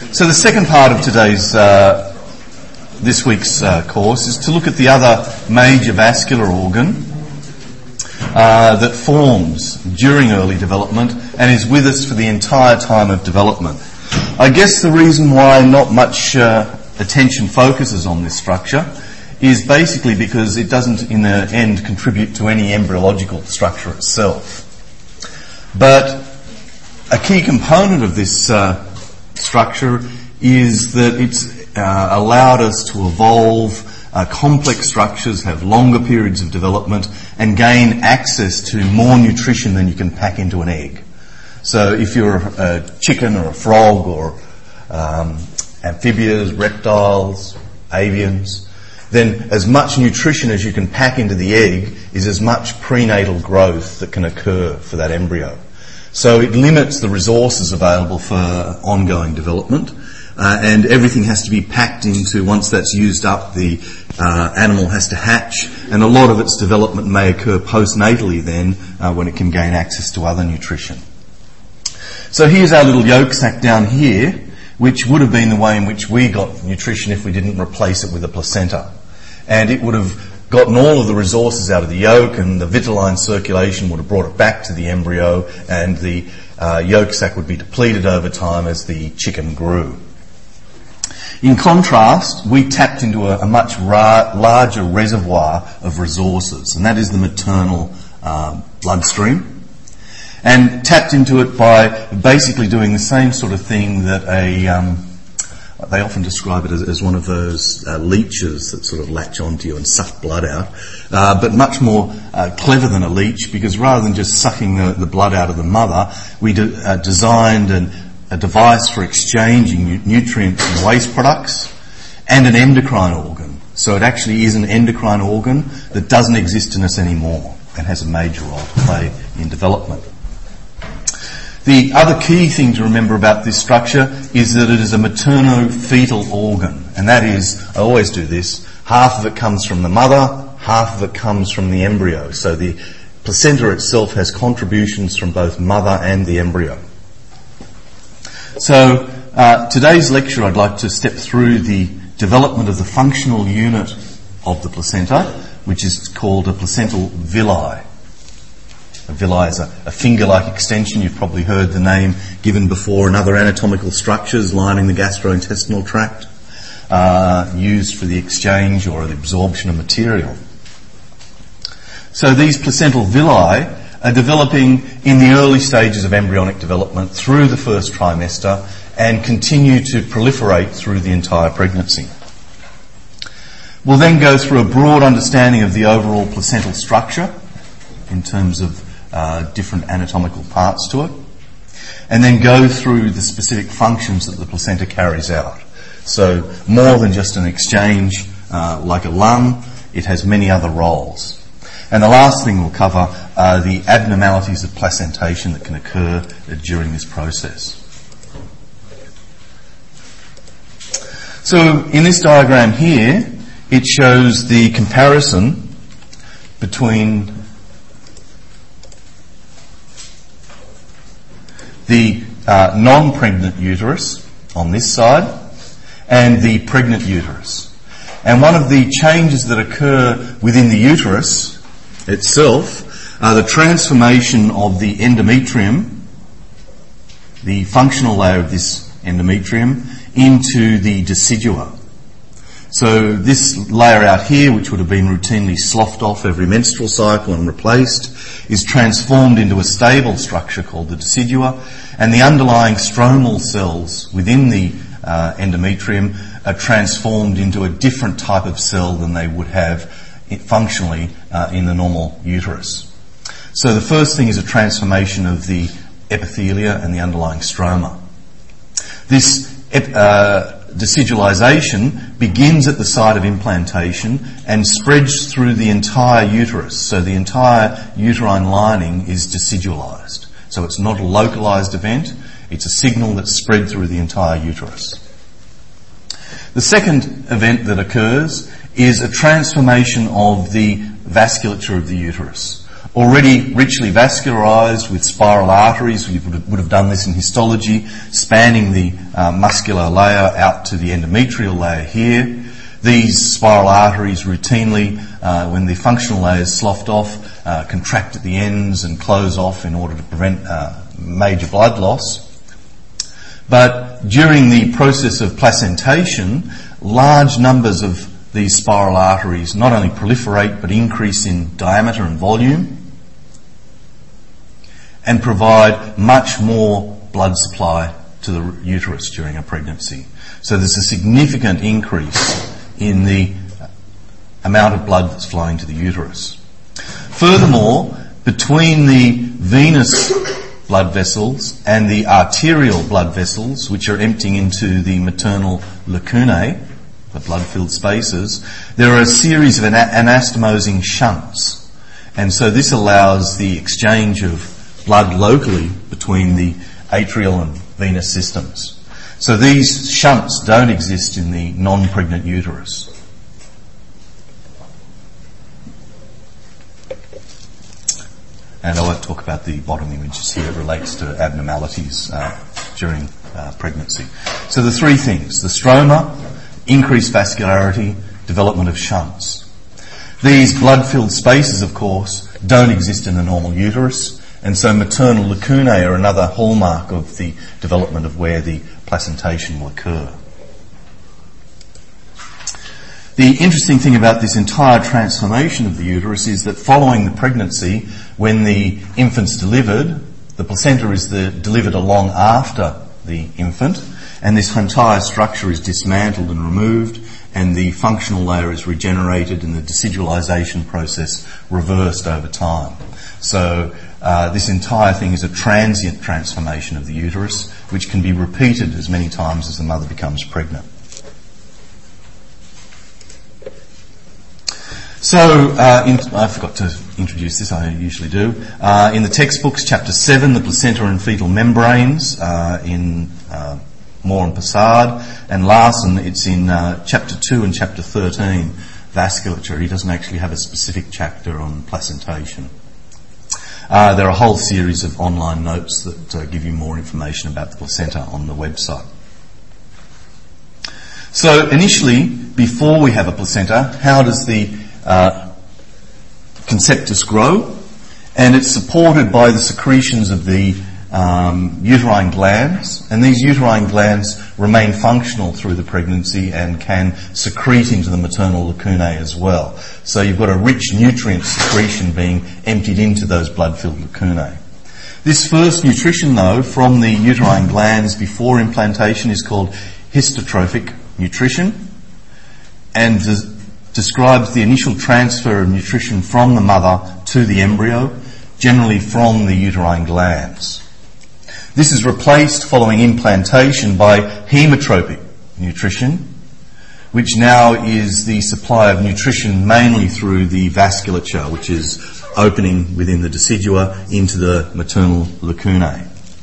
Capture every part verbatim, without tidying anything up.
So the second part of today's, uh, this week's uh, course is to look at the other major vascular organ uh, that forms during early development and is with us for the entire time of development. I guess the reason why not much uh, attention focuses on this structure is basically because it doesn't in the end contribute to any embryological structure itself. But a key component of this uh, structure is that it's uh, allowed us to evolve uh, complex structures, have longer periods of development, and gain access to more nutrition than you can pack into an egg. So if you're a chicken or a frog or um, amphibians, reptiles, avians, then as much nutrition as you can pack into the egg is as much prenatal growth that can occur for that embryo. So it limits the resources available for ongoing development, uh, and everything has to be packed into, once that's used up, the uh, animal has to hatch, and a lot of its development may occur postnatally then uh, when it can gain access to other nutrition. So here's our little yolk sac down here, which would have been the way in which we got nutrition if we didn't replace it with a placenta. And it would have gotten all of the resources out of the yolk, and the vitelline circulation would have brought it back to the embryo, and the uh, yolk sac would be depleted over time as the chicken grew. In contrast, we tapped into a, a much ra- larger reservoir of resources, and that is the maternal uh, bloodstream, and tapped into it by basically doing the same sort of thing that a um, they often describe it as, as one of those uh, leeches that sort of latch onto you and suck blood out, uh, but much more uh, clever than a leech, because rather than just sucking the, the blood out of the mother, we de- uh, designed an, a device for exchanging nu- nutrients and waste products and an endocrine organ. So it actually is an endocrine organ that doesn't exist in us anymore and has a major role to play in development. The other key thing to remember about this structure is that it is a materno-fetal organ, and that is, I always do this, half of it comes from the mother, half of it comes from the embryo. So the placenta itself has contributions from both mother and the embryo. So uh, today's lecture I'd like to step through the development of the functional unit of the placenta, which is called a placental villi. A villi is a, a finger-like extension. You've probably heard the name given before in other anatomical structures lining the gastrointestinal tract, uh, used for the exchange or the absorption of material. So these placental villi are developing in the early stages of embryonic development through the first trimester and continue to proliferate through the entire pregnancy. We'll then go through a broad understanding of the overall placental structure in terms of Uh, different anatomical parts to it, and then go through the specific functions that the placenta carries out. So more than just an exchange uh, like a lung, it has many other roles. And the last thing we'll cover are the abnormalities of placentation that can occur uh, during this process. So in this diagram here, it shows the comparison between the uh, non-pregnant uterus on this side and the pregnant uterus. And one of the changes that occur within the uterus itself are the transformation of the endometrium, the functional layer of this endometrium, into the decidua. So this layer out here, which would have been routinely sloughed off every menstrual cycle and replaced, is transformed into a stable structure called the decidua, and the underlying stromal cells within the uh, endometrium are transformed into a different type of cell than they would have functionally uh, in the normal uterus. So the first thing is a transformation of the epithelia and the underlying stroma. This ep- uh, decidualization begins at the site of implantation and spreads through the entire uterus. So the entire uterine lining is decidualized. So it's not a localized event, it's a signal that's spread through the entire uterus. The second event that occurs is a transformation of the vasculature of the uterus. Already richly vascularised with spiral arteries, we would have done this in histology, spanning the uh, muscular layer out to the endometrial layer here. These spiral arteries routinely, uh, when the functional layer is sloughed off, uh, contract at the ends and close off in order to prevent uh, major blood loss. But during the process of placentation, large numbers of these spiral arteries not only proliferate but increase in diameter and volume and provide much more blood supply to the uterus during a pregnancy. So there's a significant increase in the amount of blood that's flowing to the uterus. Furthermore, between the venous blood vessels and the arterial blood vessels, which are emptying into the maternal lacunae, the blood-filled spaces, there are a series of anastomosing shunts. And so this allows the exchange of blood locally between the atrial and venous systems. So these shunts don't exist in the non-pregnant uterus. And I won't talk about the bottom images here. It relates to abnormalities uh, during uh, pregnancy. So the three things: the stroma, increased vascularity, development of shunts. These blood-filled spaces, of course, don't exist in the normal uterus, and so maternal lacunae are another hallmark of the development of where the placentation will occur. The interesting thing about this entire transformation of the uterus is that following the pregnancy, when the infant's delivered, the placenta is the, delivered along after the infant, and this entire structure is dismantled and removed, and the functional layer is regenerated and the decidualisation process reversed over time. So uh, this entire thing is a transient transformation of the uterus, which can be repeated as many times as the mother becomes pregnant. So, uh, in, I forgot to introduce this, I usually do. Uh, in the textbooks, chapter seven, the placenta and fetal membranes, uh, in uh, Moore and Passard, and Larson, it's in uh, chapter two and chapter thirteen, vasculature. He doesn't actually have a specific chapter on placentation. Uh, there are a whole series of online notes that uh, give you more information about the placenta on the website. So initially, before we have a placenta, how does the Uh, conceptus grow? And it's supported by the secretions of the um, uterine glands, and these uterine glands remain functional through the pregnancy and can secrete into the maternal lacunae as well. So you've got a rich nutrient secretion being emptied into those blood-filled lacunae. This first nutrition, though, from the uterine glands before implantation is called histotrophic nutrition, and the describes the initial transfer of nutrition from the mother to the embryo, generally from the uterine glands. This is replaced following implantation by hemotropic nutrition, which now is the supply of nutrition mainly through the vasculature, which is opening within the decidua into the maternal lacunae.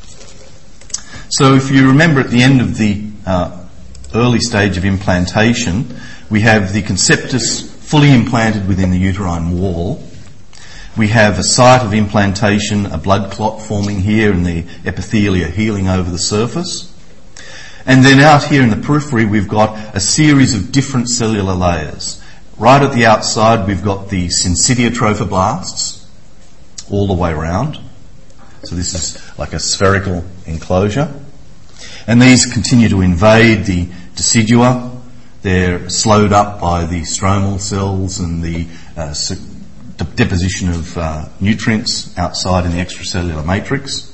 So if you remember at the end of the uh, early stage of implantation, we have the conceptus fully implanted within the uterine wall. We have a site of implantation, a blood clot forming here and the epithelia healing over the surface. And then out here in the periphery we've got a series of different cellular layers. Right at the outside we've got the syncytia trophoblasts all the way around. So this is like a spherical enclosure. And these continue to invade the decidua. They're slowed up by the stromal cells and the uh, de- deposition of uh, nutrients outside in the extracellular matrix.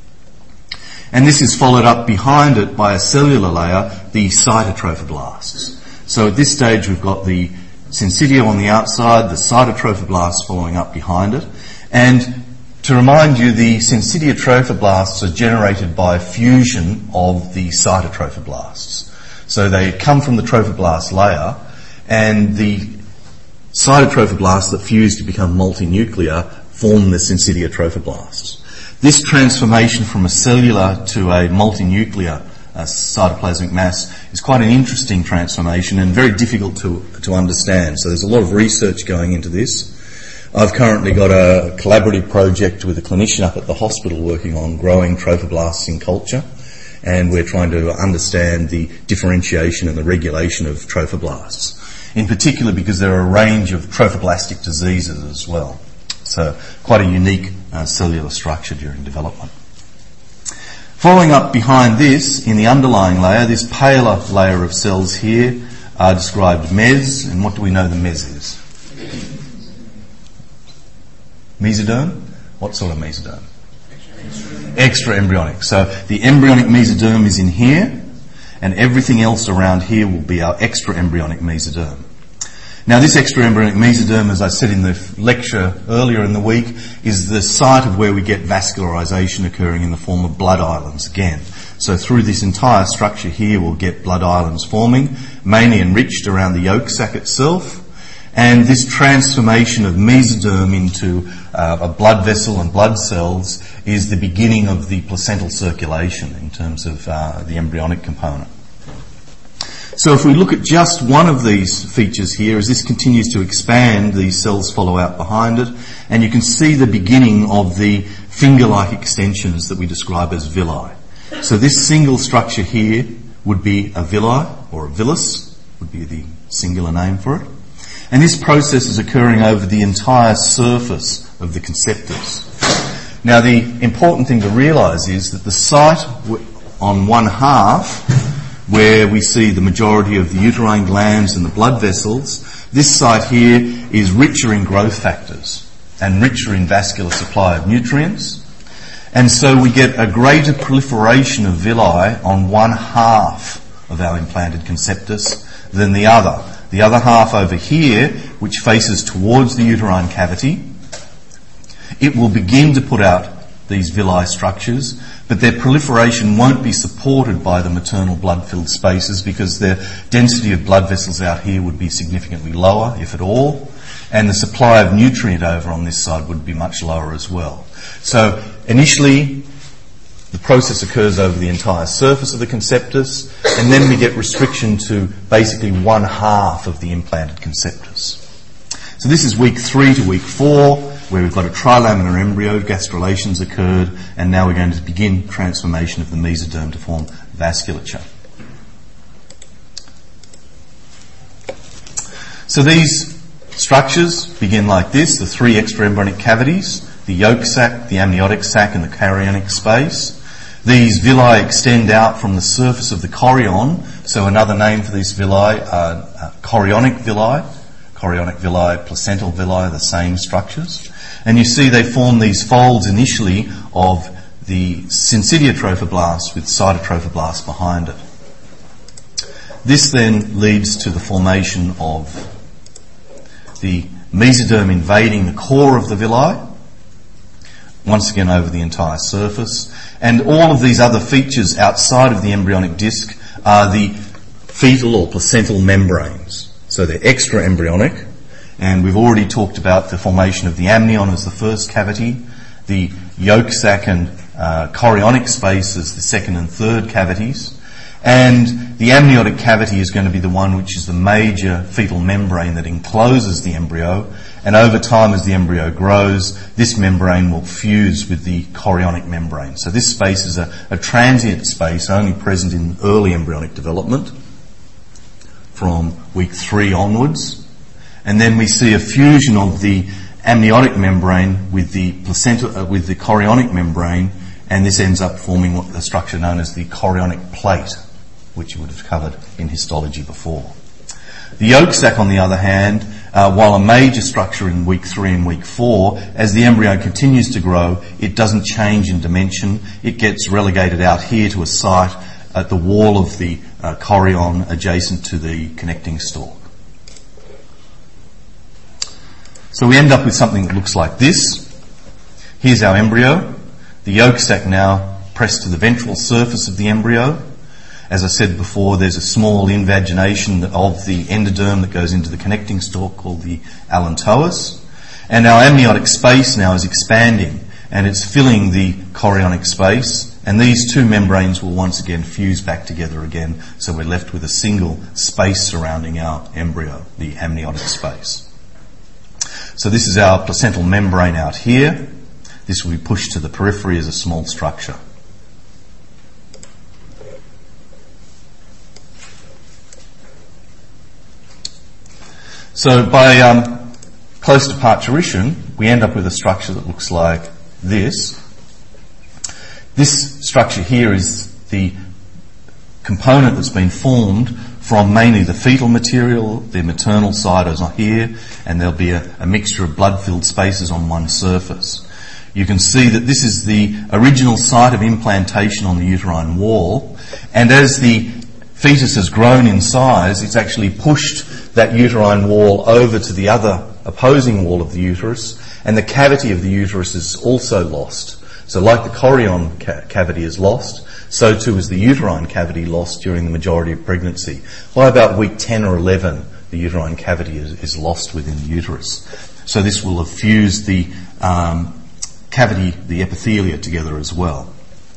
And this is followed up behind it by a cellular layer, the cytotrophoblasts. So at this stage we've got the syncytia on the outside, the cytotrophoblasts following up behind it. And to remind you, the syncytia trophoblasts are generated by fusion of the cytotrophoblasts. So they come from the trophoblast layer, and the cytotrophoblasts that fuse to become multinuclear form the syncytia trophoblasts. This transformation from a cellular to a multinuclear uh, cytoplasmic mass is quite an interesting transformation and very difficult to, to understand. So there's a lot of research going into this. I've currently got a collaborative project with a clinician up at the hospital working on growing trophoblasts in culture, and we're trying to understand the differentiation and the regulation of trophoblasts, in particular because there are a range of trophoblastic diseases as well. So quite a unique uh, cellular structure during development. Following up behind this, in the underlying layer, this paler layer of cells here are described mes, and what do we know the mes is? Mesoderm? What sort of mesoderm? Extra embryonic. So the embryonic mesoderm is in here, and everything else around here will be our extra embryonic mesoderm. Now this extra embryonic mesoderm, as I said in the lecture earlier in the week, is the site of where we get vascularization occurring in the form of blood islands again. So through this entire structure here we'll get blood islands forming, mainly enriched around the yolk sac itself. And this transformation of mesoderm into uh, a blood vessel and blood cells is the beginning of the placental circulation in terms of uh, the embryonic component. So if we look at just one of these features here, as this continues to expand, these cells follow out behind it, and you can see the beginning of the finger-like extensions that we describe as villi. So this single structure here would be a villi, or a villus, would be the singular name for it. And this process is occurring over the entire surface of the conceptus. Now the important thing to realise is that the site on one half, where we see the majority of the uterine glands and the blood vessels, this site here is richer in growth factors and richer in vascular supply of nutrients. And so we get a greater proliferation of villi on one half of our implanted conceptus than the other. The other half over here, which faces towards the uterine cavity, it will begin to put out these villi structures, but their proliferation won't be supported by the maternal blood-filled spaces because their density of blood vessels out here would be significantly lower, if at all, and the supply of nutrient over on this side would be much lower as well. So initially, the process occurs over the entire surface of the conceptus, and then we get restriction to basically one half of the implanted conceptus. So this is week three to week four, where we've got a trilaminar embryo, gastrulations occurred, and now we're going to begin transformation of the mesoderm to form vasculature. So these structures begin like this, the three extraembryonic cavities, the yolk sac, the amniotic sac, and the chorionic space. These villi extend out from the surface of the chorion, so another name for these villi are uh, chorionic villi. Chorionic villi, placental villi, the same structures. And you see they form these folds initially of the syncytia trophoblast with cytotrophoblast behind it. This then leads to the formation of the mesoderm invading the core of the villi, once again over the entire surface. And all of these other features outside of the embryonic disc are the fetal or placental membranes. So they're extra embryonic, and we've already talked about the formation of the amnion as the first cavity, the yolk sac and uh, chorionic space as the second and third cavities, and the amniotic cavity is going to be the one which is the major fetal membrane that encloses the embryo, and over time as the embryo grows, this membrane will fuse with the chorionic membrane. So this space is a, a transient space only present in early embryonic development from week three onwards. And then we see a fusion of the amniotic membrane with the placenta, uh, with the chorionic membrane, and this ends up forming what the structure known as the chorionic plate, which you would have covered in histology before. The yolk sac, on the other hand, uh, while a major structure in week three and week four, as the embryo continues to grow, it doesn't change in dimension. It gets relegated out here to a site at the wall of the uh, chorion adjacent to the connecting stalk. So we end up with something that looks like this. Here's our embryo. The yolk sac now pressed to the ventral surface of the embryo. As I said before, there's a small invagination of the endoderm that goes into the connecting stalk called the allantois. And our amniotic space now is expanding, and it's filling the chorionic space. And these two membranes will once again fuse back together again, so we're left with a single space surrounding our embryo, the amniotic space. So this is our placental membrane out here. This will be pushed to the periphery as a small structure. So by um, close to parturition, we end up with a structure that looks like this. This structure here is the component that's been formed from mainly the fetal material. The maternal side is on here, and there'll be a, a mixture of blood-filled spaces on one surface. You can see that this is the original site of implantation on the uterine wall, and as the fetus has grown in size, it's actually pushed that uterine wall over to the other opposing wall of the uterus, and the cavity of the uterus is also lost. So like the chorion ca- cavity is lost, so too is the uterine cavity lost during the majority of pregnancy. By about week ten or eleven, the uterine cavity is, is lost within the uterus. So this will have fused the um, cavity, the epithelia together as well.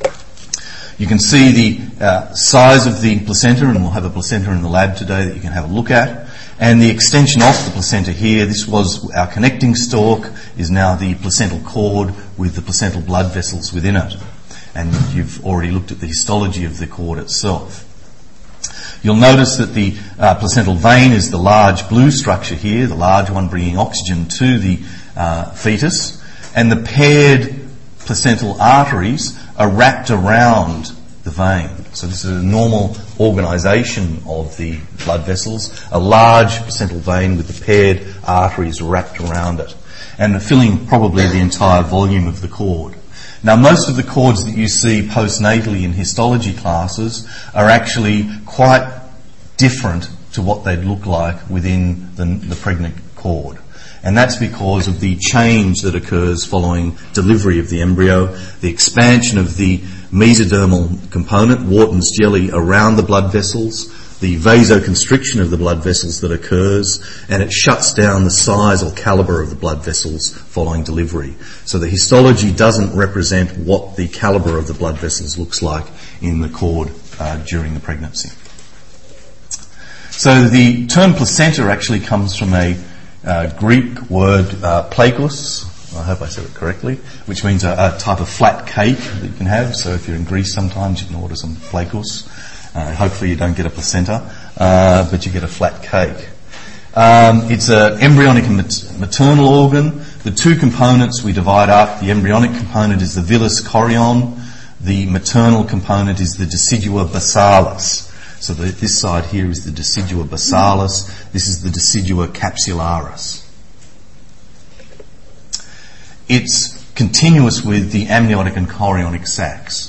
You can see the uh, size of the placenta, and we'll have a placenta in the lab today that you can have a look at. And the extension off the placenta here, this was our connecting stalk, is now the placental cord with the placental blood vessels within it. And you've already looked at the histology of the cord itself. You'll notice that the uh, placental vein is the large blue structure here, the large one bringing oxygen to the uh, fetus, and the paired placental arteries are wrapped around the vein. So this is a normal organisation of the blood vessels, a large placental vein with the paired arteries wrapped around it, and filling probably the entire volume of the cord. Now, most of the cords that you see postnatally in histology classes are actually quite different to what they'd look like within the, the pregnant cord. And that's because of the change that occurs following delivery of the embryo, the expansion of the mesodermal component, Wharton's jelly, around the blood vessels, the vasoconstriction of the blood vessels that occurs, and it shuts down the size or calibre of the blood vessels following delivery. So the histology doesn't represent what the calibre of the blood vessels looks like in the cord uh, during the pregnancy. So the term placenta actually comes from a uh, Greek word, uh, plakos, I hope I said it correctly, which means a, a type of flat cake that you can have. So if you're in Greece sometimes you can order some plakos. Uh, hopefully you don't get a placenta, uh, but you get a flat cake. Um, it's an embryonic and mat- maternal organ. The two components we divide up. The embryonic component is the villus chorion. The maternal component is the decidua basalis. So the, this side here is the decidua basalis. This is the decidua capsularis. It's continuous with the amniotic and chorionic sacs.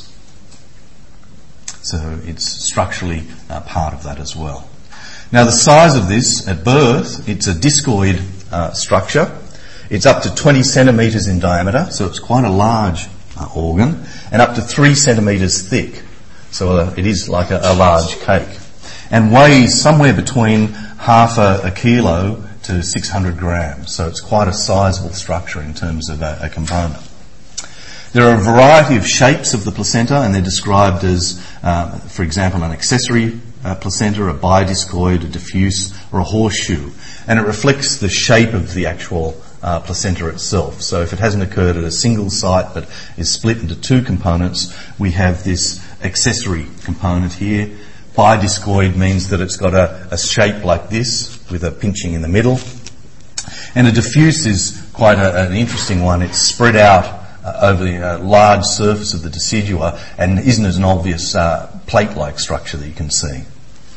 So it's structurally uh, part of that as well. Now the size of this at birth, it's a discoid uh, structure. It's up to twenty centimetres in diameter, so it's quite a large uh, organ, and up to three centimetres thick. So uh, it is like a, a large cake. And weighs somewhere between half a, a kilo to six hundred grams. So it's quite a sizable structure in terms of a, a component. There are a variety of shapes of the placenta, and they're described as, uh, for example, an accessory uh, placenta, a bidiscoid, a diffuse, or a horseshoe. And it reflects the shape of the actual uh, placenta itself. So if it hasn't occurred at a single site but is split into two components, we have this accessory component here. Bidiscoid means that it's got a, a shape like this with a pinching in the middle. And a diffuse is quite a, an interesting one. It's spread out Uh, over the uh, large surface of the decidua and isn't as an obvious uh, plate-like structure that you can see.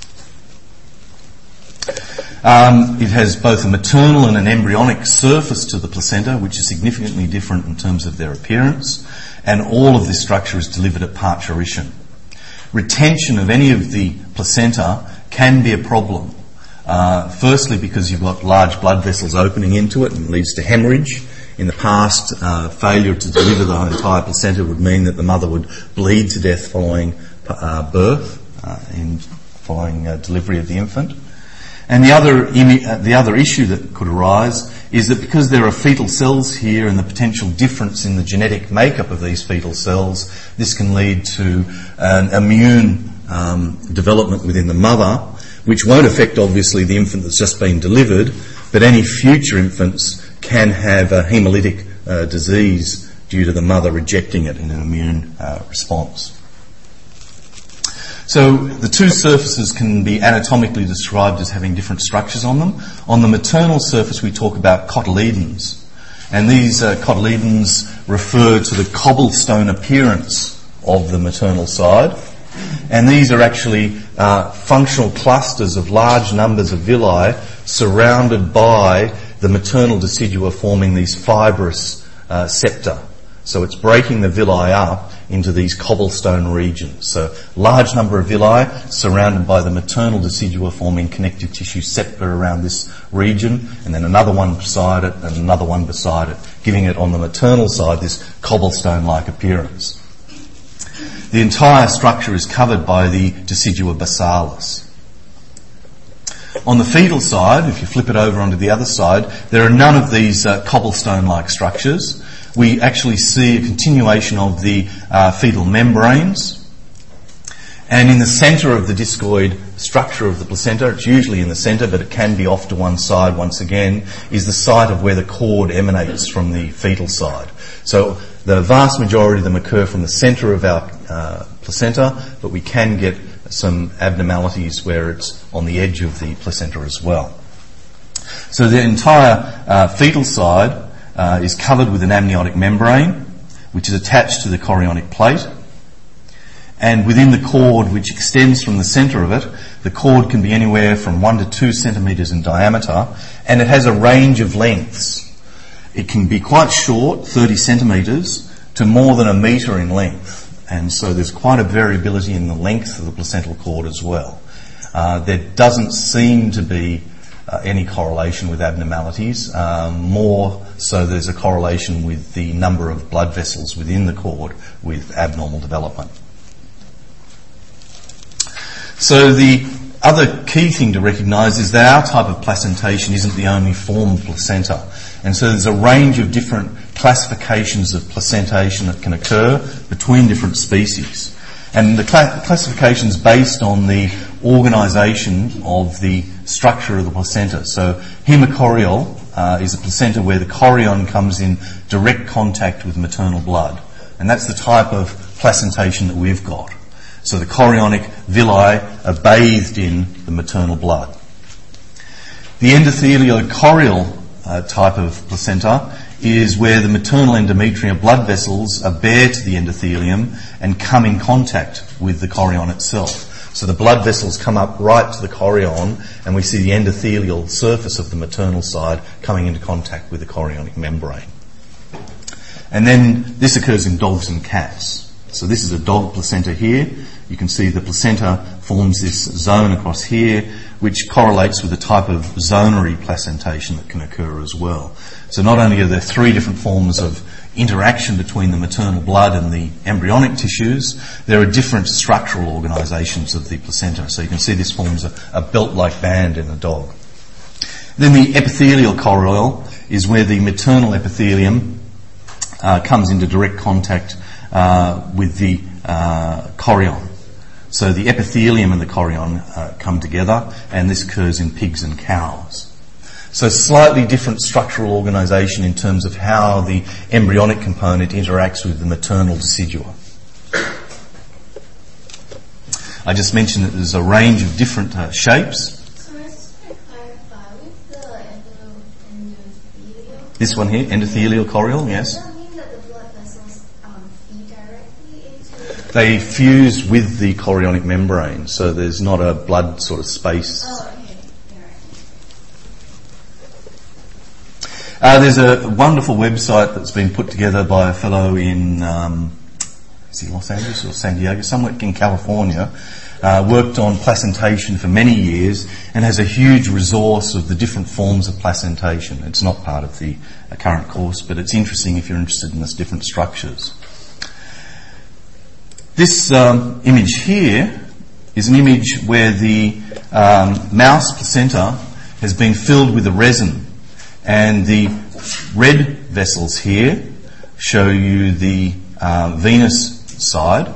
Um, it has both a maternal and an embryonic surface to the placenta, which is significantly different in terms of their appearance, and all of this structure is delivered at parturition. Retention of any of the placenta can be a problem. Uh, firstly, because you've got large blood vessels opening into it and it leads to hemorrhage. In the past, uh, failure to deliver the entire placenta would mean that the mother would bleed to death following uh, birth, uh, in following uh, delivery of the infant. And the other imi- uh, the other issue that could arise is that because there are fetal cells here and the potential difference in the genetic makeup of these fetal cells, this can lead to an immune um, development within the mother, which won't affect obviously the infant that's just been delivered, but any future infants can have a hemolytic uh, disease due to the mother rejecting it in an immune uh, response. So the two surfaces can be anatomically described as having different structures on them. On the maternal surface we talk about cotyledons, and these uh, cotyledons refer to the cobblestone appearance of the maternal side, and these are actually uh, functional clusters of large numbers of villi surrounded by the maternal decidua forming these fibrous uh, septa. So it's breaking the villi up into these cobblestone regions. So large number of villi surrounded by the maternal decidua forming connective tissue septa around this region, and then another one beside it and another one beside it, giving it on the maternal side this cobblestone-like appearance. The entire structure is covered by the decidua basalis. On the fetal side, if you flip it over onto the other side, there are none of these uh, cobblestone-like structures. We actually see a continuation of the uh, fetal membranes. And in the centre of the discoid structure of the placenta, it's usually in the centre, but it can be off to one side once again, is the site of where the cord emanates from the fetal side. So the vast majority of them occur from the centre of our uh, placenta, but we can get some abnormalities where it's on the edge of the placenta as well. So the entire uh, fetal side uh, is covered with an amniotic membrane, which is attached to the chorionic plate. And within the cord, which extends from the centre of it, the cord can be anywhere from one to two centimetres in diameter, and it has a range of lengths. It can be quite short, thirty centimetres, to more than a metre in length. And so there's quite a variability in the length of the placental cord as well. Uh, there doesn't seem to be uh, any correlation with abnormalities. Um, more so there's a correlation with the number of blood vessels within the cord with abnormal development. So the other key thing to recognise is that our type of placentation isn't the only form of placenta. And so there's a range of different classifications of placentation that can occur between different species. And the cl- classification is based on the organisation of the structure of the placenta. So hemachorial uh, is a placenta where the chorion comes in direct contact with maternal blood. And that's the type of placentation that we've got. So the chorionic villi are bathed in the maternal blood. The endothelial-chorial uh, type of placenta is where the maternal endometrial blood vessels are bare to the endothelium and come in contact with the chorion itself. So the blood vessels come up right to the chorion, and we see the endothelial surface of the maternal side coming into contact with the chorionic membrane. And then this occurs in dogs and cats. So this is a dog placenta here. You can see the placenta forms this zone across here, which correlates with the type of zonary placentation that can occur as well. So not only are there three different forms of interaction between the maternal blood and the embryonic tissues, there are different structural organisations of the placenta. So you can see this forms a, a belt-like band in a dog. Then the epithelial chorion is where the maternal epithelium uh, comes into direct contact uh, with the uh, chorion. So the epithelium and the chorion uh, come together, and this occurs in pigs and cows. So slightly different structural organisation in terms of how the embryonic component interacts with the maternal decidua. I just mentioned that there's a range of different uh, shapes. So I just want to clarify with the endothelial. This one here, endothelial chorion, yes. Does that mean that the blood vessels um, feed directly into? They fuse with the chorionic membrane, so there's not a blood sort of space. Oh, okay. Uh, there's a wonderful website that's been put together by a fellow in, um, is he Los Angeles or San Diego, somewhere in California, uh, worked on placentation for many years and has a huge resource of the different forms of placentation. It's not part of the uh, current course, but it's interesting if you're interested in these different structures. This um, image here is an image where the um, mouse placenta has been filled with a resin. And the red vessels here show you the uh, venous side,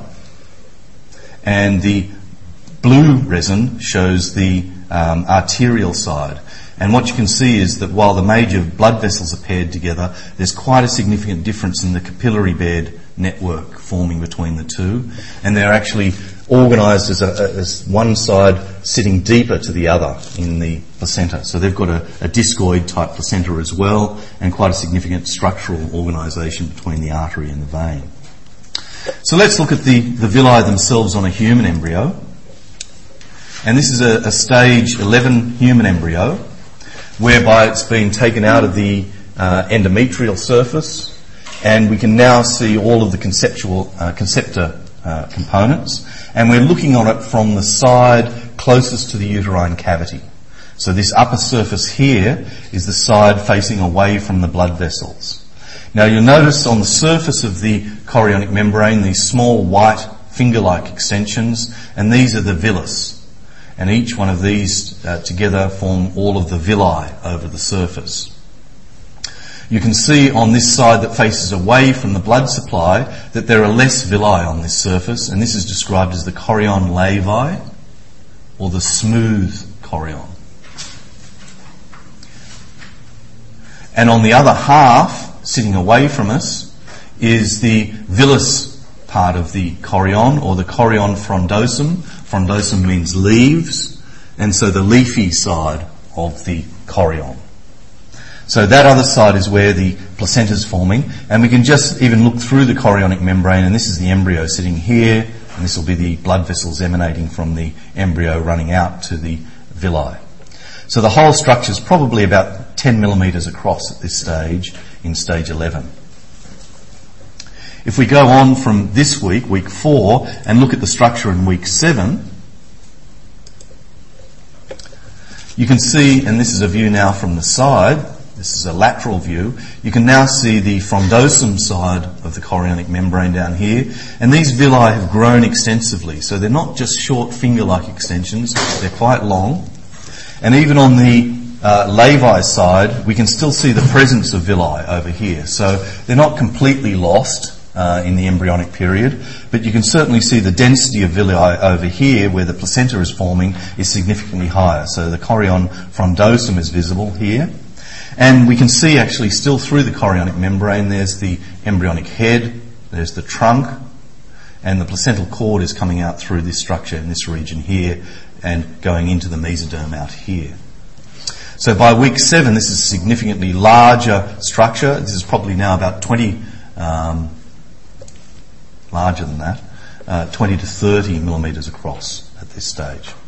and the blue resin shows the um, arterial side. And what you can see is that while the major blood vessels are paired together, there's quite a significant difference in the capillary bed network forming between the two, and they're actually organised as, a, as one side sitting deeper to the other in the placenta. So they've got a, a discoid type placenta as well, and quite a significant structural organisation between the artery and the vein. So let's look at the, the villi themselves on a human embryo. And this is a, a stage eleven human embryo, whereby it's been taken out of the uh, endometrial surface, and we can now see all of the conceptual uh, conceptor uh, components, and we're looking on it from the side closest to the uterine cavity. So this upper surface here is the side facing away from the blood vessels. Now you'll notice on the surface of the chorionic membrane these small white finger-like extensions, and these are the villus. And each one of these uh, together form all of the villi over the surface. You can see on this side that faces away from the blood supply that there are less villi on this surface, and this is described as the chorion laevi, or the smooth chorion. And on the other half, sitting away from us, is the villus part of the chorion, or the chorion frondosum. Frondosum means leaves, and so the leafy side of the chorion. So that other side is where the placenta is forming, and we can just even look through the chorionic membrane, and this is the embryo sitting here, and this will be the blood vessels emanating from the embryo running out to the villi. So the whole structure is probably about ten millimetres across at this stage, in stage eleven. If we go on from this week, week four, and look at the structure in week seven, you can see, and this is a view now from the side, this is a lateral view, you can now see the frondosum side of the chorionic membrane down here, and these villi have grown extensively, so they're not just short finger-like extensions, they're quite long. And even on the uh, laevi side, we can still see the presence of villi over here, so they're not completely lost Uh, in the embryonic period, but you can certainly see the density of villi over here where the placenta is forming is significantly higher. So the chorion frondosum is visible here, and we can see actually still through the chorionic membrane there's the embryonic head, there's the trunk, and the placental cord is coming out through this structure in this region here and going into the mesoderm out here. So by week seven this is a significantly larger structure. This is probably now about twenty um, larger than that, uh, twenty to thirty millimetres across at this stage.